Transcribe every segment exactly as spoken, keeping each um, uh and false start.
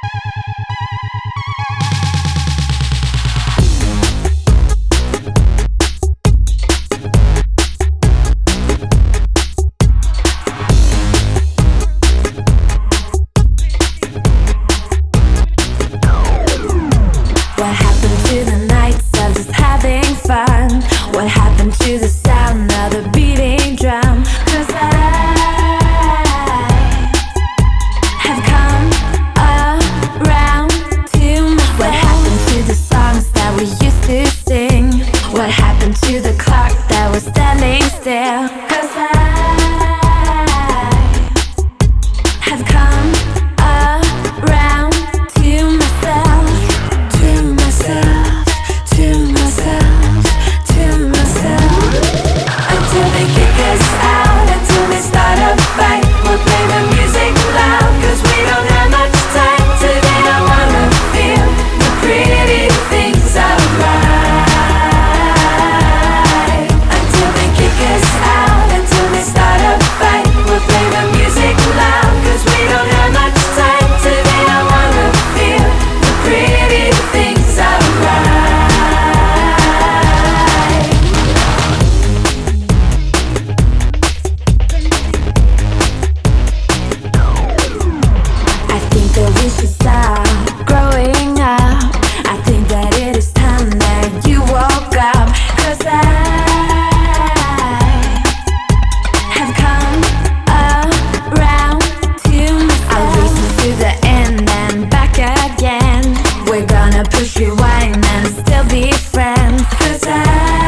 What happened to the nights of just having fun? What happened to the sound of the beating drum? 'Cause I have come around to myself. What happened to the songs that we used to sing? What happened to the clock that was standing still? 'Cause I have come around to myself. To myself, to myself, to myself. Until they kick us out, until they start a fight, we'll play the music loud, 'cause we don't have much time today. I wanna feel the pretty things of life. Until they kick us out, until they start a fight, we'll play the music loud, 'cause we don't have much time today. I wanna feel the pretty things of life. I think that we should stop growing up. I think that it is time that you woke up. 'Cause I have come around to myself. I'll listen to the end and back again. We're gonna push rewind and still be friends. 'Cause I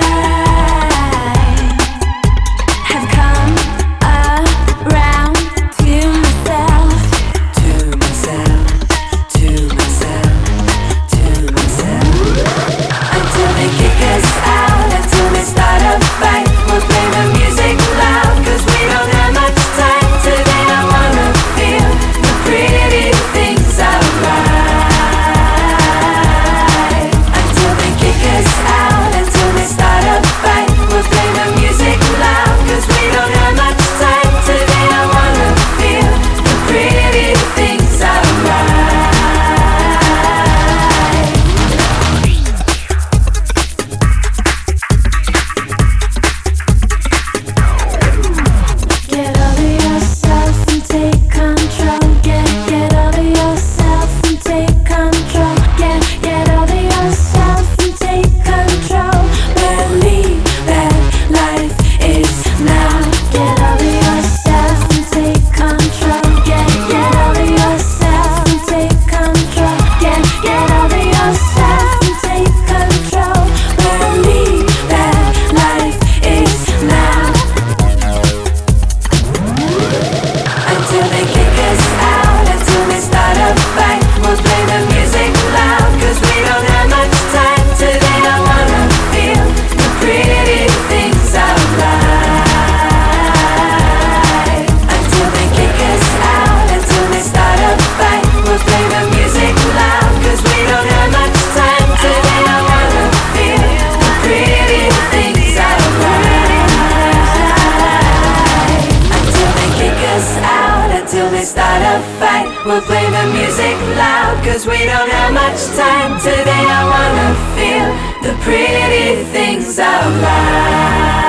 have come around to myself. To myself, to myself, to myself. Until they kick us out, until they start a fight, we'll play the music loud, 'cause we don't have much time today. I wanna feel the pretty things of life. Until they kick us out, until they start a fight, we'll play the music loud, 'cause we don't have much time today. I wanna feel the pretty things of life. Get over yourself and take control. Get, get over yourself and take control. Get, get over yourself and take control. Believe that life is now. Get over yourself and take control. Get, get over yourself and take control. Get, get over yourself and take control. Believe that life is now. Until they kick us out, until they start a fight, we'll play the music loud, 'cause we don't have much time today. I wanna feel the pretty things of life. Until they kick us out, until they start a fight, we'll play the music loud, 'cause we don't have much time today. I wanna feel the pretty things of life. Until they kick us out, until they start a fight, we'll play the music loud, 'cause we don't have much time today. I wanna feel the pretty things of life.